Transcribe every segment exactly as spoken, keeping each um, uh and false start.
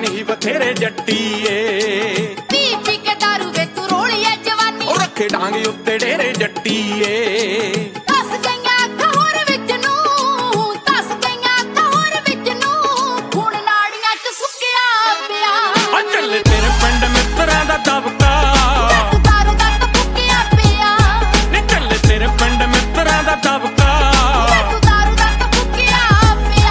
ਨੀ ਬਥੇਰੇ ਜੱਟੀ ਏ ਪੀ ਪੀ ਕੇ ਦਾਰੂ ਵੇ ਤੂੰ ਰੋਲੀ ਐ ਜਵਾਨੀ ਉਹ ਰੱਖੇ ਡਾਂਗੇ ਉੱਤੇ ਡੇਰੇ ਜੱਟੀ ਏ ਦੱਸ ਗਈਆਂ ਅੱਖਾਂ ਹੋਰ ਵਿੱਚ ਨੂੰ ਦੱਸ ਗਈਆਂ ਅੱਖਾਂ ਹੋਰ ਵਿੱਚ ਨੂੰ ਹੁਣ ਨਾੜੀਆਂ ਚ ਸੁੱਕਿਆ ਪਿਆ ਆ ਚੱਲੇ ਤੇਰੇ ਪਿੰਡ ਮਿੱਤਰਾਂ ਦਾ ਦਬਕਾ ਤੂੰ ਦਾਰੂ ਦਾ ਤਾਂ ਫੁੱਕਿਆ ਪਿਆ ਨੀ ਚੱਲੇ ਤੇਰੇ ਪਿੰਡ ਮਿੱਤਰਾਂ ਦਾ ਦਬਕਾ ਤੂੰ ਦਾਰੂ ਦਾ ਤਾਂ ਫੁੱਕਿਆ ਪਿਆ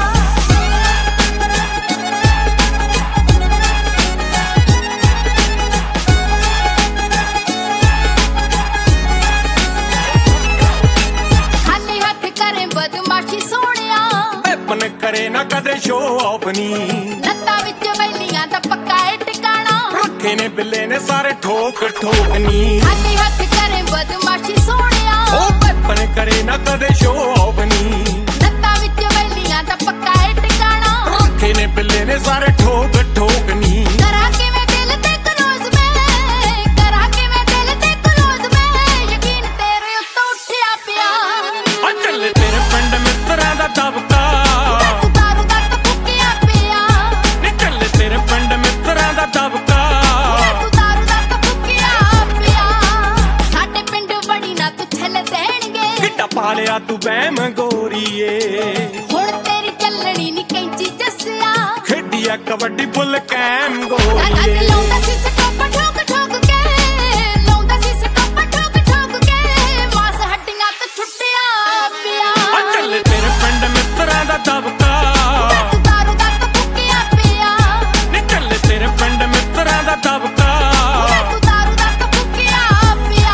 ਖਾਲੀ ਹੱਥ ਕਰੇ ਬਦਮਾਸ਼ੀ ਸੋਹਣਿਆ ਐਪਨ ਕਰੇ ਨਾ ਕਦੇ ਸ਼ੋ ਆਫ ਨੀ ਲੱਤਾਂ ਵਿੱਚ ਵੈਲੀਆਂ ਦਾ ਪੱਕਾ ਏ ਟਿਕਾਣਾ ਰੱਖੇ ਨੇ ਬਿੱਲੇ ਨੇ ਸਾਰੇ ਠੋਕ ਠੋਕ ਨੀ ਖਾਲੀ ਹੱਥ ਕਰੇ ਬਦਮਾਸ਼ੀ ਸੋਹਣਿਆ ਉਹ ਐਪਨ ਕਰੇ ਨਾ ਕਦੇ ਸ਼ੋ ਆਫ ਨੀ ਲੱਤਾਂ ਵਿੱਚ ਵੈਲੀਆਂ ਦਾ ਪੱਕਾ ਏ ਟਿਕਾਣਾ ਰੱਖੇ ਨੇ ਬਿੱਲੇ ਨੇ ਸਾਰੇ ਠੋਕ ਠੋਕ ਨੀ ਕਰਾਂ ਕਿਵੇਂ ਦਿਲ ਤੇ ਕਲੋਜ਼ ਮੈਂ ਕਰਾਂ ਕਿਵੇਂ ਦਿਲ ਤੇ ਕਲੋਜ਼ ਮੈਂ ਯਕੀਨ ਤੇਰੇ ਉੱਤੋਂ ਉੱਠਿਆ ਪਿਆ ਆ ਚੱਲੇ ਤੇਰੇ ਪਿੰਡ ਮਿੱਤਰਾਂ ਦਾ ਦਬਕਾ ਤੂੰ ਦਾਰੂ ਦਾ ਤਾਂ ਫੁੱਕਿਆ ਪਿਆ ਨੀ ਚੱਲੇ ਤੇਰੇ ਪਿੰਡ ਮਿੱਤਰਾਂ ਦਾ ਦਬਕਾ ਤੂੰ ਦਾਰੂ ਦਾ ਤਾਂ ਫੁੱਕਿਆ ਪਿਆ ਸਾਡੇ ਪਿੰਡ ਬੜੀ ਨਾ ਤੂੰ ਛੱਲ ਦੇਣਗੇ ਕਿੱਡਾ ਪਾਲਿਆ ਤੂੰ ਬਹਿਮ ਗੋਰੀਏ ਹੁਣ ਤੇਰੀ ਚੱਲਣੀ ਨੀ ਕੈਂਚੀ ਜੱਸਿਆ ਖੇਡੀਆ ਕਬੱਡੀ ਫੁੱਲ ਕੈਮ ਰਾਤ ਗੋਰੀਏ ਲਾਉਂਦਾ ਸੀ ਸਟੋਪ ਠੋਕ ਠੋਕ ਕੇ ਲਾਉਂਦਾ ਸੀ ਸਟੋਪ ਠੋਕ ਠੋਕ ਕੇ ਮਾਸ ਹੱਡੀਆਂ ਤੇ ਛੁੱਟਿਆ ਪਿਆ ਆ ਚੱਲੇ ਤੇਰੇ ਪਿੰਡ ਮਿੱਤਰਾਂ ਦਾ ਦਬਕਾ ਤੂੰ ਦਾਰੂ ਦਾ ਤਾਂ ਫੁੱਕਿਆ ਪਿਆ ਨੀ ਚੱਲੇ ਤੇਰੇ ਪਿੰਡ ਮਿੱਤਰਾਂ ਦਾ ਦਬਕਾ ਤੂੰ ਦਾਰੂ ਦਾ ਤਾਂ ਫੁੱਕਿਆ ਪਿਆ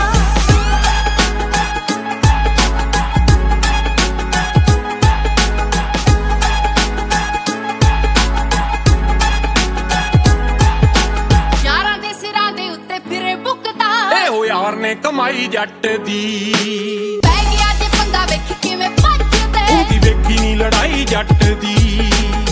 ਯਾਰਾਂ ਦੇ ਸਿਰਾਂ ਦੇ ਉੱਤੇ ਫਿਰੇ ਬੁੱਕਦਾ ਇਹੋ ਯਾਰ ਨੇ ਕਮਾਈ ਜੱਟ ਦੀ ਪੈ ਗਿਆ ਤੇ ਪੰਗਾ ਵੇਖ ਕਿਵੇਂ ਭੱਜਦੇ ਉਹਦੀ ਵੇਖੀ ਨੀ ਲੜਾਈ ਜੱਟ ਦੀ